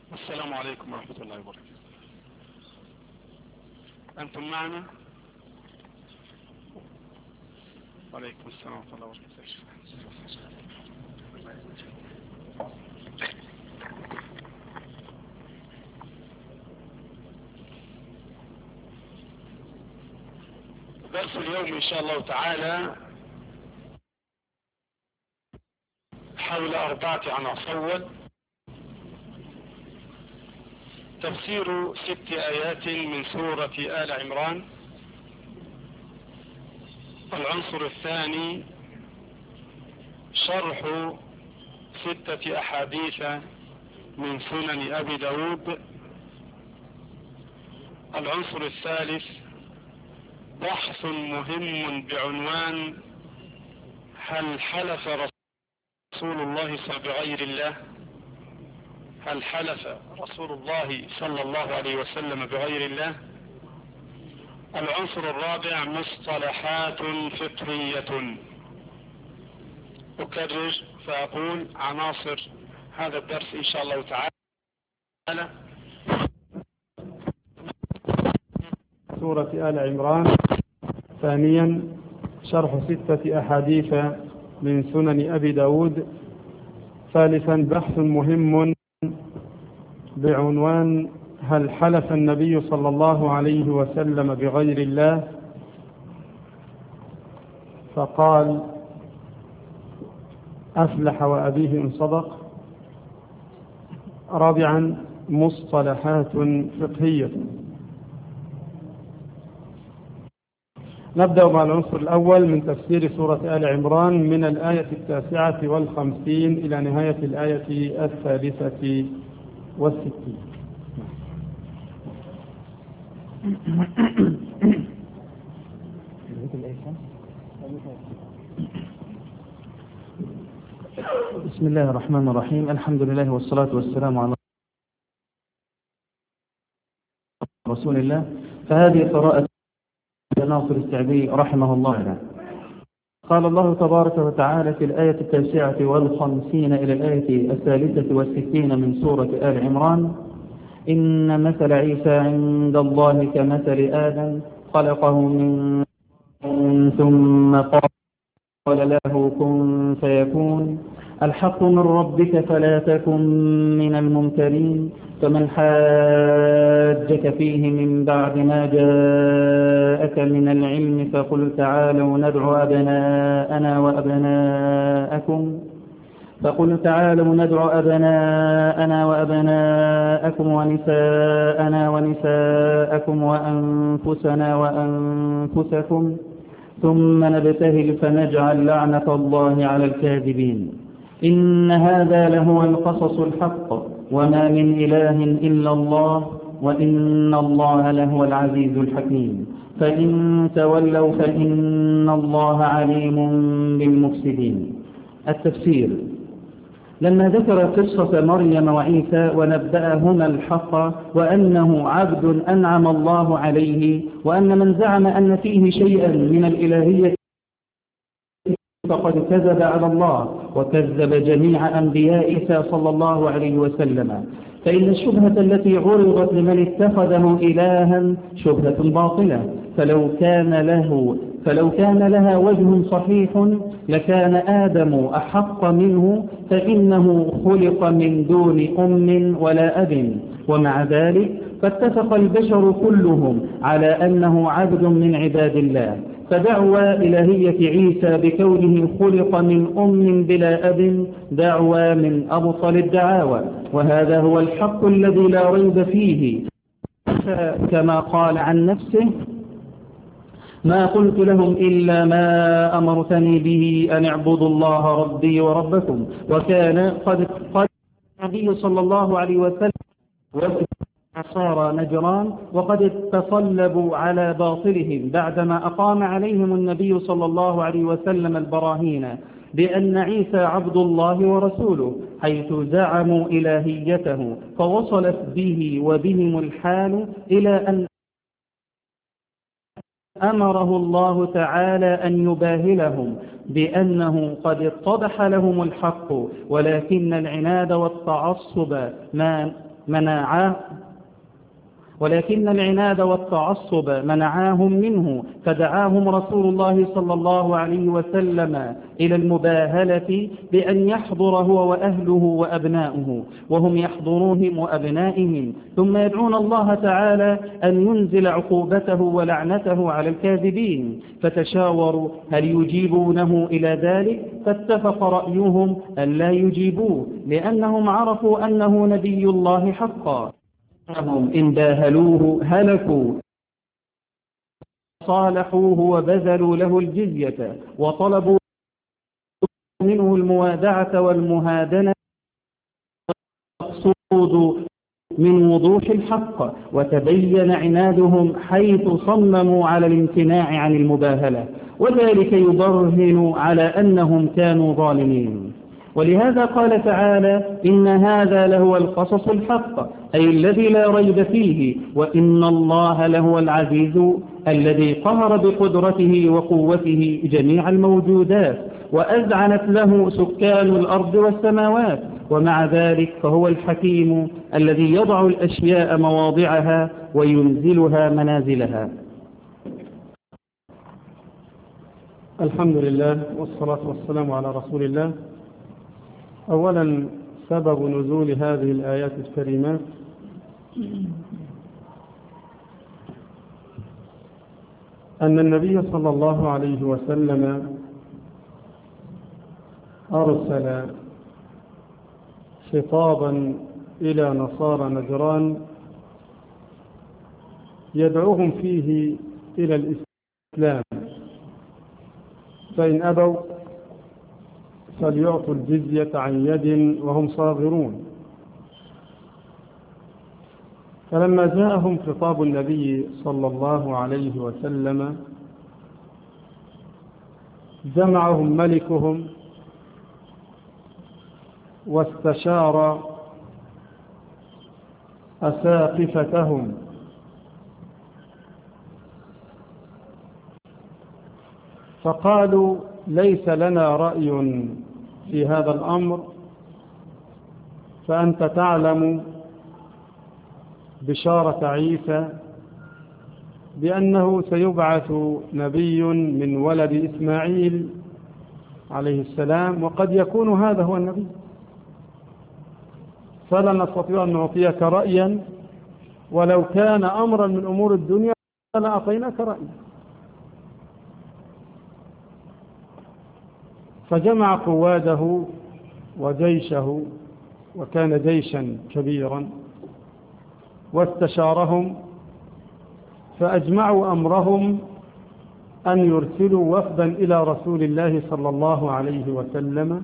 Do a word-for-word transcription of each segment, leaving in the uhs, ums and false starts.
السلام عليكم ورحمة الله وبركاته. أنتم معنا؟ وعليكم السلام ورحمة الله وبركاته. درس اليوم إن شاء الله تعالى حول أربعة عناصر. تفسير ست آيات من سورة آل عمران. العنصر الثاني شرح ستة أحاديث من سنن أبي داود. العنصر الثالث بحث مهم بعنوان هل حلف رسول الله بغير الله هل حلف رسول الله صلى الله عليه وسلم بغير الله. العنصر الرابع مصطلحات فقهية. أكرر فأقول عناصر هذا الدرس إن شاء الله تعالى. سورة آل عمران. ثانيا شرح ستة أحاديث من سنن أبي داود. ثالثا بحث مهم بعنوان هل حلف النبي صلى الله عليه وسلم بغير الله فقال أفلح وأبيه إن صدق. رابعا مصطلحات فقهية. نبدأ مع العنصر الأول من تفسير سورة آل عمران من الآية التاسعة والخمسين إلى نهاية الآية الثالثة والستين. بسم الله الرحمن الرحيم. الحمد لله والصلاة والسلام على رسول الله. فهذه قراءة ناصر السعدي رحمه الله. قال الله تبارك وتعالى في الآية التاسعة والخمسين إلى الآية الثالثة والستين من سورة آل عمران: إن مثل عيسى عند الله كمثل آدم خلقه من ثم قال له كن فيكون. الحق من ربك فلا تكن من الممترين. فمن حاجك فيه من بعد ما جاءك من العلم فقل تعالوا ندعو أبناءنا وأبناءكم فقل تعالوا ندعو أبناءنا وأبناءكم ونساءنا ونساءكم وأنفسنا وأنفسكم ثم نبتهل فنجعل لعنة الله على الكاذبين. إن هذا لهو القصص الحق وما من إله إلا الله وإن الله لهو العزيز الحكيم. فإن تولوا فإن الله عليم بالمفسدين. التفسير: لما ذكر قصة مريم وعيسى ونبأهما الحق وأنه عبد أنعم الله عليه وأن من زعم أن فيه شيئا من الإلهية فقد كذب على الله وكذب جميع أنبياء عيسى صلى الله عليه وسلم. فإن الشبهة التي عرضت لمن اتخذه إلها شبهة باطلة، فلو كان له فلو كان لها وجه صحيح لكان آدم أحق منه، فإنه خلق من دون أم ولا أب. ومع ذلك فاتفق البشر كلهم على أنه عبد من عباد الله. فدعوى إلهية عيسى بكونه خلق من أم بلا أب دعوى من أبطل الدعاوى، وهذا هو الحق الذي لا ريب فيه، كما قال عن نفسه: ما قلت لهم إلا ما أمرتني به أن اعبدوا الله ربي وربكم. وكان قد قال النبي صلى الله عليه وسلم نصارى نجران وقد تصلبوا على باطلهم بعدما أقام عليهم النبي صلى الله عليه وسلم البراهين بأن عيسى عبد الله ورسوله، حيث زعموا إلهيته، فوصلت به وبهم الحال إلى أن أمره الله تعالى أن يباهلهم بأنه قد اتضح لهم الحق، ولكن العناد والتعصب ما منعاه ولكن العناد والتعصب منعاهم منه، فدعاهم رسول الله صلى الله عليه وسلم إلى المباهلة بأن يحضر هو وأهله وأبناؤه وهم يحضروهم وأبنائهم، ثم يدعون الله تعالى أن ينزل عقوبته ولعنته على الكاذبين، فتشاوروا هل يجيبونه إلى ذلك، فاتفق رأيهم أن لا يجيبوه لأنهم عرفوا أنه نبي الله حقا. إن باهلوه هلكوا، صالحوه وبذلوا له الجزية وطلبوا منه الموادعة والمهادنة، المقصود من وضوح الحق، وتبين عنادهم حيث صمموا على الامتناع عن المباهلة، وذلك يبرهن على أنهم كانوا ظالمين. ولهذا قال تعالى إن هذا لهو القصص الحق، أي الذي لا ريب فيه، وإن الله لهو العزيز الذي قهر بقدرته وقوته جميع الموجودات، وأذعنت له سكان الأرض والسماوات، ومع ذلك فهو الحكيم الذي يضع الأشياء مواضعها وينزلها منازلها. الحمد لله والصلاة والسلام على رسول الله. أولا سبب نزول هذه الآيات الكريمات أن النبي صلى الله عليه وسلم أرسل خطابا إلى نصارى نجران يدعوهم فيه إلى الإسلام، فإن أبوا فليعطوا الجزية عن يد وهم صاغرون. فلما جاءهم خطاب النبي صلى الله عليه وسلم جمعهم ملكهم واستشار أساقفتهم، فقالوا ليس لنا رأي في هذا الأمر، فأنت تعلم بشارة عيسى بأنه سيبعث نبي من ولد إسماعيل عليه السلام، وقد يكون هذا هو النبي، فلا نستطيع أن نعطيك رأيا، ولو كان أمرا من أمور الدنيا لأعطيناك رأيا. فجمع قواده وجيشه، وكان جيشا كبيرا، واستشارهم فأجمعوا أمرهم أن يرسلوا وفدا إلى رسول الله صلى الله عليه وسلم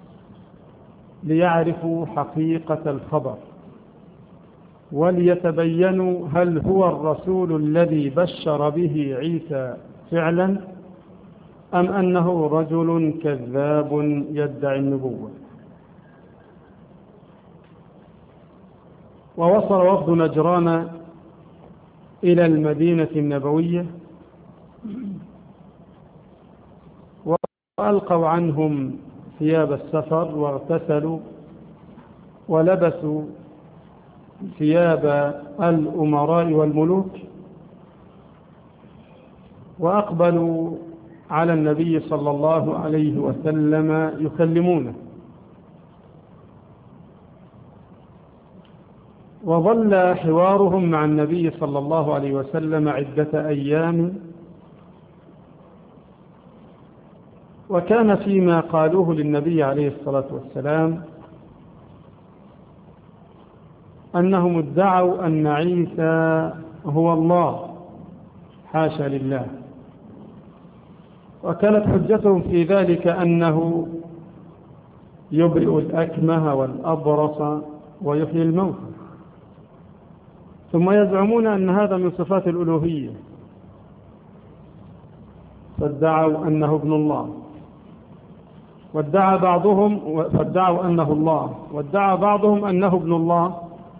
ليعرفوا حقيقة الخبر وليتبينوا هل هو الرسول الذي بشر به عيسى فعلا أم أنه رجل كذاب يدعي النبوة. ووصل وفد نجران إلى المدينة النبوية وألقوا عنهم ثياب السفر واغتسلوا ولبسوا ثياب الأمراء والملوك، وأقبلوا على النبي صلى الله عليه وسلم يكلمونه. وظل حوارهم مع النبي صلى الله عليه وسلم عدة أيام، وكان فيما قالوه للنبي عليه الصلاة والسلام أنهم ادعوا أن عيسى هو الله، حاشا لله، وكانت حجتهم في ذلك أنه يبرئ الأكمه والأبرص ويحيي الموتى، ثم يزعمون أن هذا من صفات الألوهية، فادعوا أنه ابن الله، وادعى بعضهم فادعوا أنه الله، وادعى بعضهم أنه ابن الله،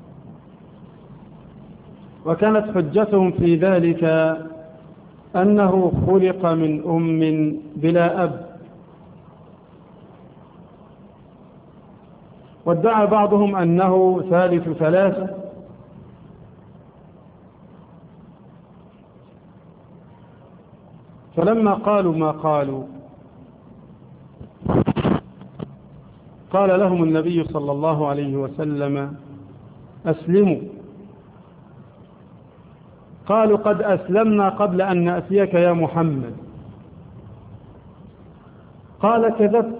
وكانت حجتهم في ذلك أنه خلق من أم بلا أب، وادعى بعضهم أنه ثالث ثلاثة، فلما قالوا ما قالوا قال لهم النبي صلى الله عليه وسلم أسلموا. قالوا قد أسلمنا قبل أن نأتيك يا محمد. قال كذبت،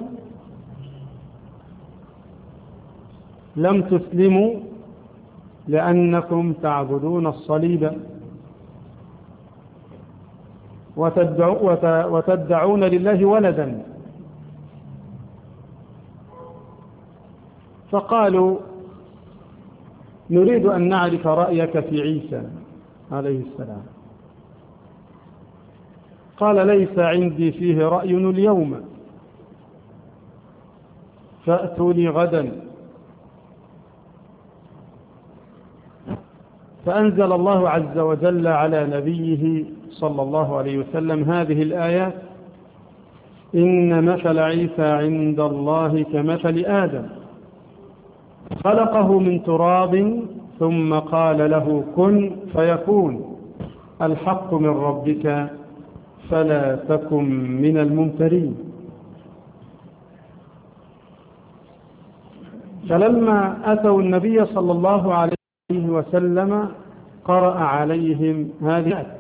لم تسلموا لأنكم تعبدون الصليب وتدعون لله ولدا. فقالوا نريد أن نعرف رأيك في عيسى عليه السلام. قال ليس عندي فيه رأي اليوم، فأتوا لي غدا. فأنزل الله عز وجل على نبيه صلى الله عليه وسلم هذه الآيات: إن مثل عيسى عند الله كمثل آدم خلقه من تراب ثم قال له كن فيكون، الحق من ربك فلا تكن من الممترين. فلما أتوا النبي صلى الله عليه وسلم قرأ عليهم هذه الآيات.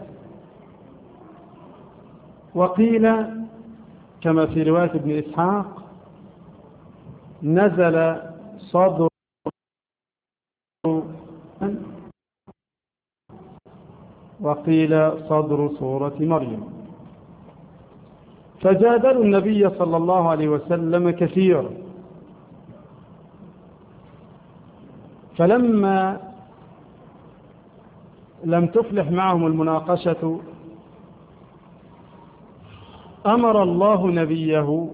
وقيل كما في رواية ابن إسحاق نزل صدر وقيل صدر سورة مريم. فجادلوا النبي صلى الله عليه وسلم كثيرا. فلما لم تفلح معهم المناقشة أمر الله نبيه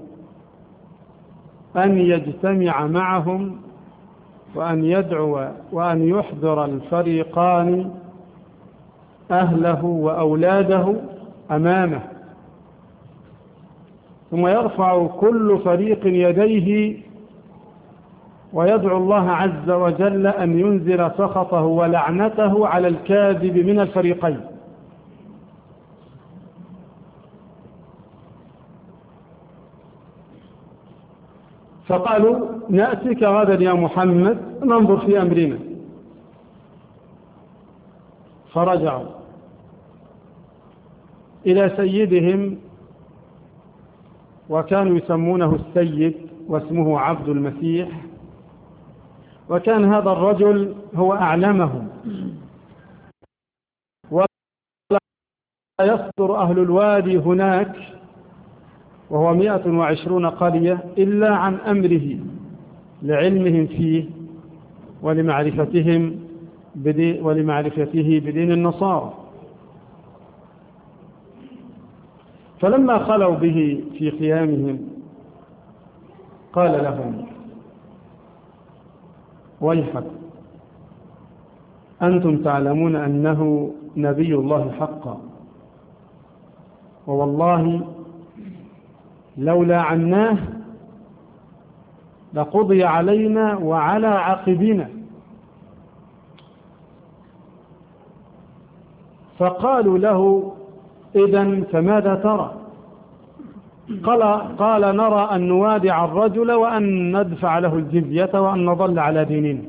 أن يجتمع معهم وأن يدعو وأن يحضر الفريقان أهله وأولاده أمامه، ثم يرفع كل فريق يديه ويدعو الله عز وجل أن ينزل سخطه ولعنته على الكاذب من الفريقين. فقالوا نأتيك غدا يا محمد ننظر في أمرنا. فرجعوا إلى سيدهم، وكانوا يسمونه السيد واسمه عبد المسيح، وكان هذا الرجل هو أعلمهم، ولا يصدر أهل الوادي هناك وهو مئة وعشرون قرية إلا عن أمره لعلمهم فيه ولمعرفتهم بدين ولمعرفته بدين النصارى. فلما خلوا به في خيامهم قال لهم ويحك، أنتم تعلمون أنه نبي الله حقا، ووالله لولا عناه لقضي علينا وعلى عقبنا. فقالوا له إذن فماذا ترى؟ قال, قال نرى أن نوادع الرجل وأن ندفع له الجزية وأن نظل على ديننا.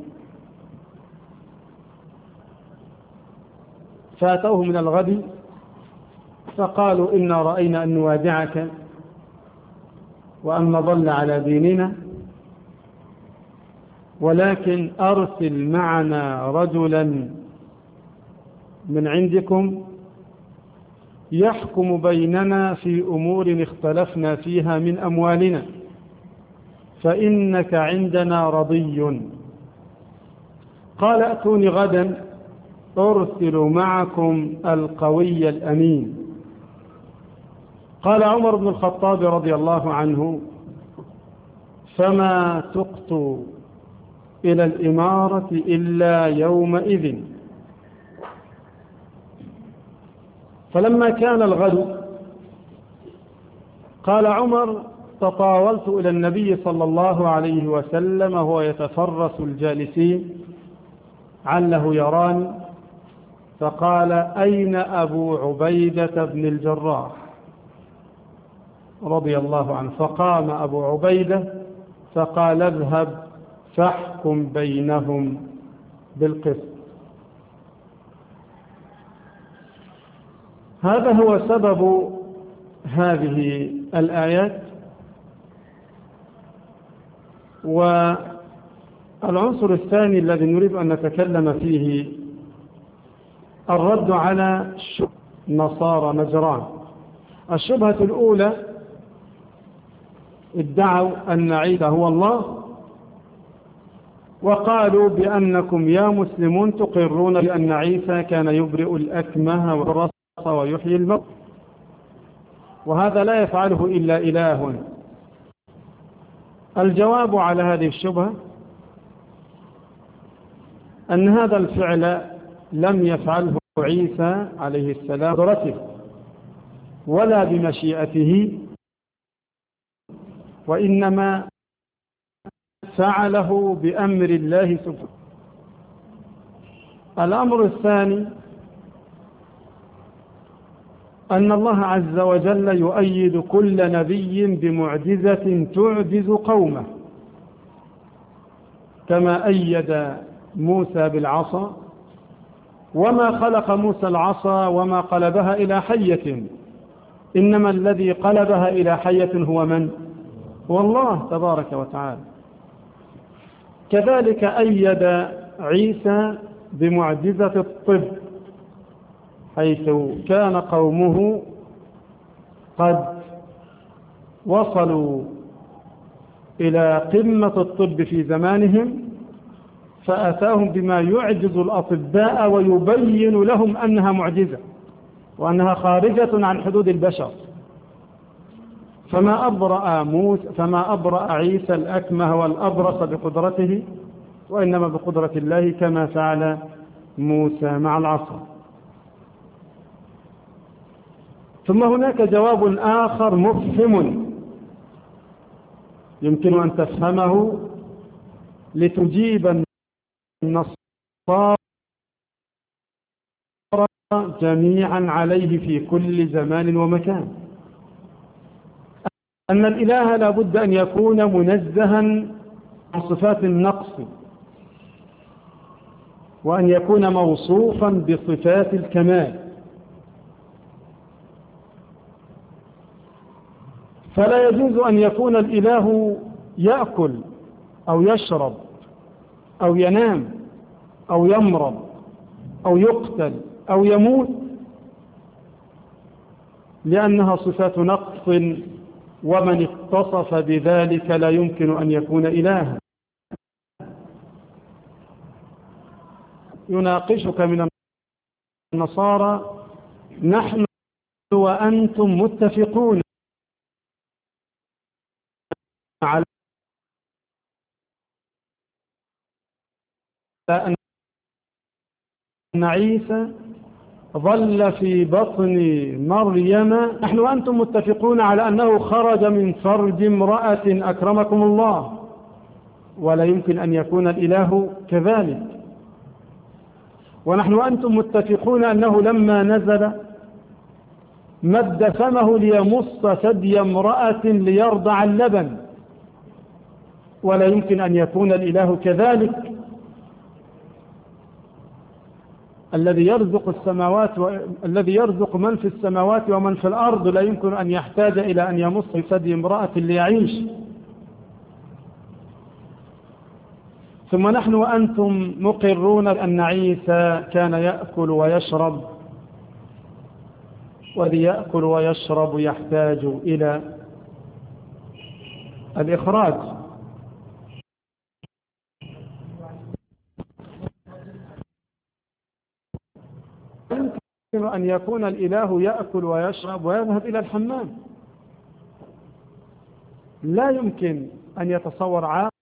فأتوه من الغد فقالوا إنا رأينا أن نوادعك وأن نظل على ديننا، ولكن أرسل معنا رجلا من عندكم يحكم بيننا في أمور اختلفنا فيها من أموالنا، فإنك عندنا رضي. قال أتوني غدا أرسل معكم القوي الأمين. قال عمر بن الخطاب رضي الله عنه فما تقت إلى الإمارة إلا يومئذ. فلما كان الغد قال عمر تطاولت إلى النبي صلى الله عليه وسلم وهو يتفرس الجالسين عله يراني، فقال أين أبو عبيدة بن الجراح؟ رضي الله عنه، فقام أبو عبيدة فقال اذهب فاحكم بينهم بالقسط. هذا هو سبب هذه الآيات. والعنصر الثاني الذي نريد أن نتكلم فيه الرد على نصارى نجران. الشبهة الأولى ادعوا أن عيسى هو الله، وقالوا بأنكم يا مسلمون تقرون بأن عيسى كان يبرئ الأكمه والرص ويحيي الموت، وهذا لا يفعله إلا إله. الجواب على هذه الشبهة أن هذا الفعل لم يفعله عيسى عليه السلام بقدرته ولا بمشيئته، وإنما فعله بأمر الله سبحانه. الأمر الثاني أن الله عز وجل يؤيد كل نبي بمعجزة تعجز قومه، كما أيد موسى بالعصا، وما خلق موسى العصا وما قلبها إلى حية، إنما الذي قلبها إلى حية هو من؟ هو الله تبارك وتعالى. كذلك أيد عيسى بمعجزة الطب، حيث كان قومه قد وصلوا إلى قمة الطب في زمانهم، فأتاهم بما يعجز الأطباء ويبين لهم أنها معجزة وأنها خارجة عن حدود البشر. فما أبرأ موسى فما أبرأ عيسى الأكمه والأبرص بقدرته، وإنما بقدرة الله، كما فعل موسى مع العصا. ثم هناك جواب آخر مفهم يمكن أن تفهمه لتجيب النصارى جميعا عليه في كل زمان ومكان، أن الإله لا بد أن يكون منزها عن صفات النقص، وأن يكون موصوفا بصفات الكمال. فلا يجوز أن يكون الإله يأكل أو يشرب أو ينام أو يمرض أو يقتل أو يموت، لأنها صفات نقص، ومن اتصف بذلك لا يمكن أن يكون إلها. يناقشك من النصارى نحن وأنتم متفقون على أن عيسى ظل في بطن مريم، نحن وأنتم متفقون على أنه خرج من فرج امرأة أكرمكم الله، ولا يمكن أن يكون الإله كذلك. ونحن وأنتم متفقون أنه لما نزل مد فمه ليمص ثدي امرأة ليرضع اللبن، ولا يمكن أن يكون الإله كذلك. الذي يرزق السماوات و... الذي يرزق من في السماوات ومن في الأرض لا يمكن أن يحتاج إلى أن يمص ثدي امرأة ليعيش. ثم نحن وأنتم مقرون أن عيسى كان يأكل ويشرب، والذي يأكل ويشرب يحتاج إلى الإخراج. يمكن أن يكون الإله يأكل ويشرب ويذهب إلى الحمام، لا يمكن أن يتصور عاقل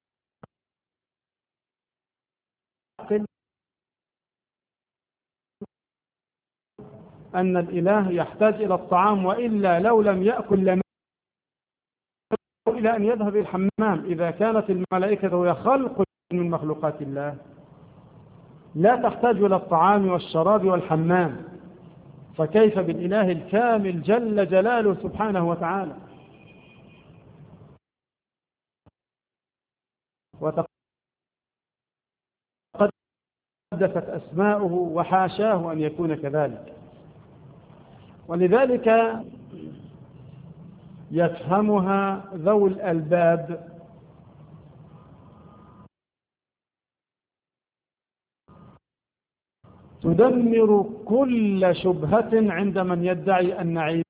أن الإله يحتاج إلى الطعام، وإلا لو لم يأكل لم إلى أن يذهب إلى الحمام. إذا كانت الملائكة وهي خلق من مخلوقات الله لا تحتاج إلى الطعام والشراب والحمام، فكيف بالإله الكامل جل جلاله سبحانه وتعالى؟ وتقدست أسماؤه وحاشاه أن يكون كذلك. ولذلك يفهمها ذو الألباب تدمر كل شبهة عند من يدعي أن عيسى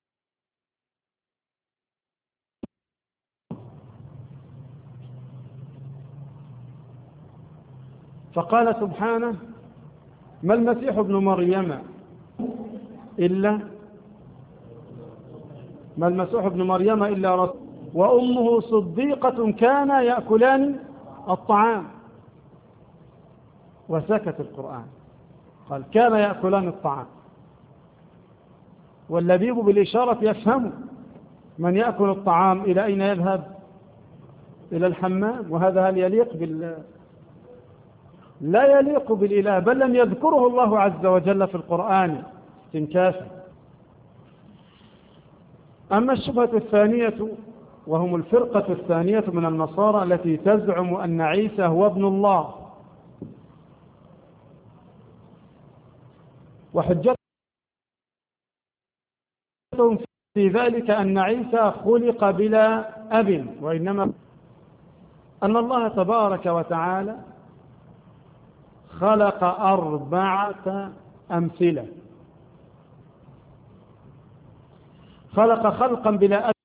فقال سبحانه: ما المسيح ابن مريم إلا ما المسيح ابن مريم إلا رسول وأمه صديقة كانا يأكلان الطعام. وسكت القرآن، قال كان يأكلان الطعام. واللبيب بالإشارة يفهم من يأكل الطعام إلى أين يذهب؟ إلى الحمام. وهذا هل يليق بال لا يليق بالإله، بل لم يذكره الله عز وجل في القرآن استنكافا. أما الشبهة الثانية وهم الفرقة الثانية من النصارى التي تزعم أن عيسى هو ابن الله، وحجتهم في ذلك أن عيسى خلق بلا أب، وإنما أن الله تبارك وتعالى خلق أربعة أمثلة. خلق خلقا بلا أب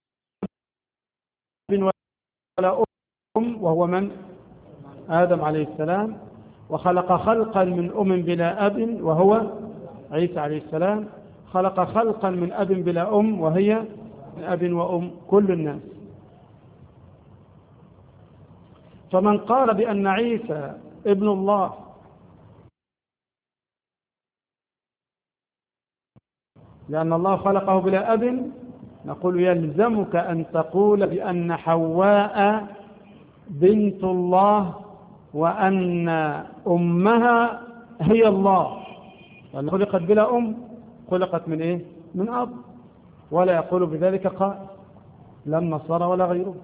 ولا أم وهو من؟ آدم عليه السلام. وخلق خلقا من أم بلا أب وهو عيسى عليه السلام. خلق خلقا من أب بلا أم وهي من أب وأم كل الناس. فمن قال بأن عيسى ابن الله لأن الله خلقه بلا أب، نقول يلزمك أن تقول بأن حواء بنت الله وأن أمها هي الله. خلقت بلا أم، خلقت من إيه؟ من أب. ولا يقول بذلك قائل، لا النصارى ولا غيره.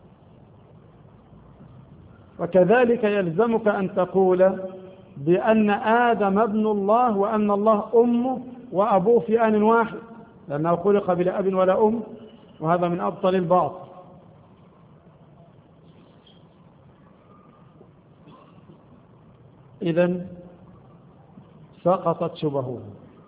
وكذلك يلزمك أن تقول بأن آدم ابن الله وأن الله أمه وأبوه في آن واحد، لأنه خلق بلا أب ولا أم، وهذا من أبطل الباطل. إذن سقطت شبهه.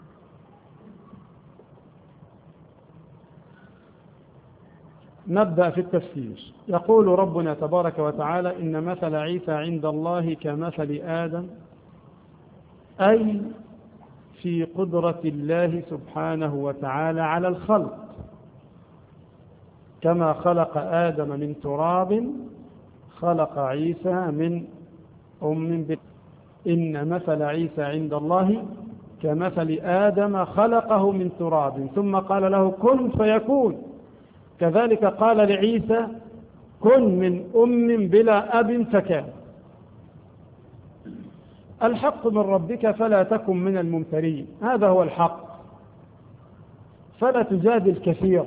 نبدأ في التفسير. يقول ربنا تبارك وتعالى: إن مثل عيسى عند الله كمثل آدم، أي في قدرة الله سبحانه وتعالى على الخلق، كما خلق آدم من تراب خلق عيسى من أم بكر. إن مثل عيسى عند الله كمثل آدم خلقه من تراب ثم قال له كن فيكون. كذلك قال لعيسى كن من أم بلا أب فكان. الحق من ربك فلا تكن من الممترين، هذا هو الحق، فلا تجادل كثير.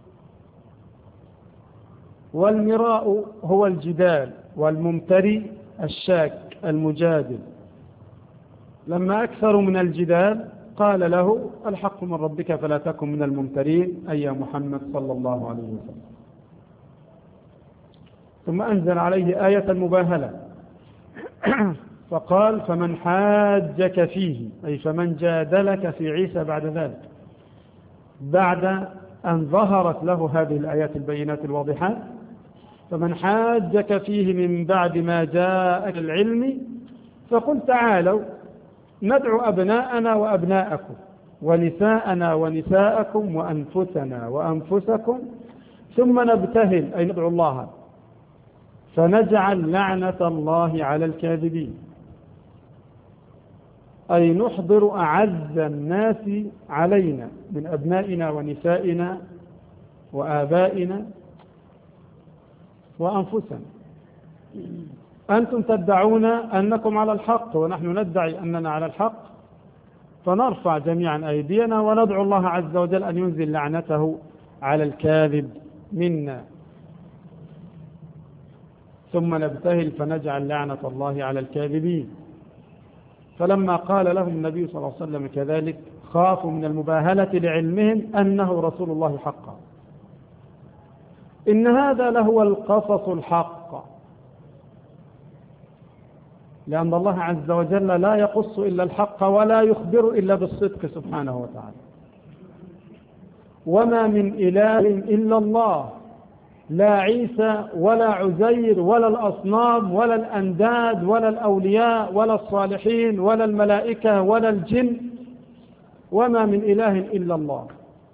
والمراء هو الجدال، والممتري الشاك المجادل. لما أكثروا من الجدال قال له الحق من ربك فلا تكن من الممترين، أي محمد صلى الله عليه وسلم. ثم أنزل عليه آية المباهلة فقال فمن حاجك فيه، أي فمن جادلك في عيسى بعد ذلك، بعد أن ظهرت له هذه الآيات البينات الواضحات، فمن حاجك فيه من بعد ما جاءك العلم فقل تعالوا ندعو أبناءنا وأبناءكم ونساءنا ونساءكم وأنفسنا وأنفسكم ثم نبتهل، أي ندعو الله، فنجعل لعنة الله على الكاذبين، أي نحضر أعز الناس علينا من أبنائنا ونسائنا وآبائنا وأنفسنا. أنتم تدعون أنكم على الحق ونحن ندعي أننا على الحق، فنرفع جميعا أيدينا وندعو الله عز وجل أن ينزل لعنته على الكاذب منا. ثم نبتهل فنجعل لعنة الله على الكاذبين. فلما قال لهم النبي صلى الله عليه وسلم كذلك خافوا من المباهلة لعلمهم أنه رسول الله حقا. إن هذا لهو القصص الحق، لأن الله عز وجل لا يقص إلا الحق ولا يخبر إلا بالصدق سبحانه وتعالى. وما من إله إلا الله، لا عيسى ولا عزير ولا الأصنام ولا الأنداد ولا الأولياء ولا الصالحين ولا الملائكة ولا الجن، وما من إله إلا الله.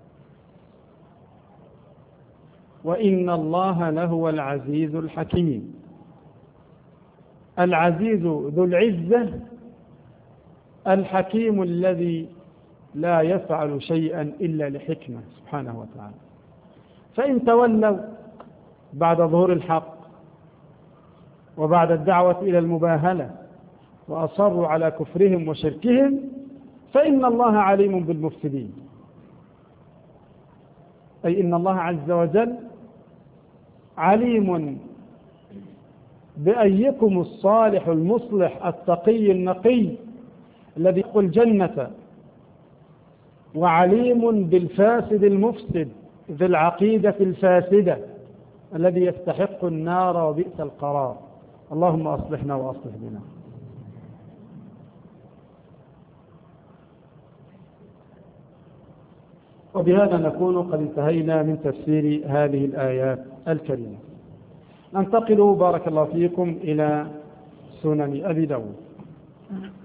وإن الله لهو العزيز الحكيم. العزيز ذو العزة، الحكيم الذي لا يفعل شيئا إلا لحكمة سبحانه وتعالى. فإن تولوا بعد ظهور الحق وبعد الدعوة إلى المباهلة وأصروا على كفرهم وشركهم فإن الله عليم بالمفسدين، أي إن الله عز وجل عليم بأيكم الصالح المصلح التقي النقي الذي يدخل الجنة، وعليم بالفاسد المفسد ذي العقيدة الفاسدة الذي يستحق النار وبئس القرار. اللهم أصلحنا وأصلح بنا. وبهذا نكون قد انتهينا من تفسير هذه الآيات الكريمة. ننتقل بارك الله فيكم إلى سنن أبي داود.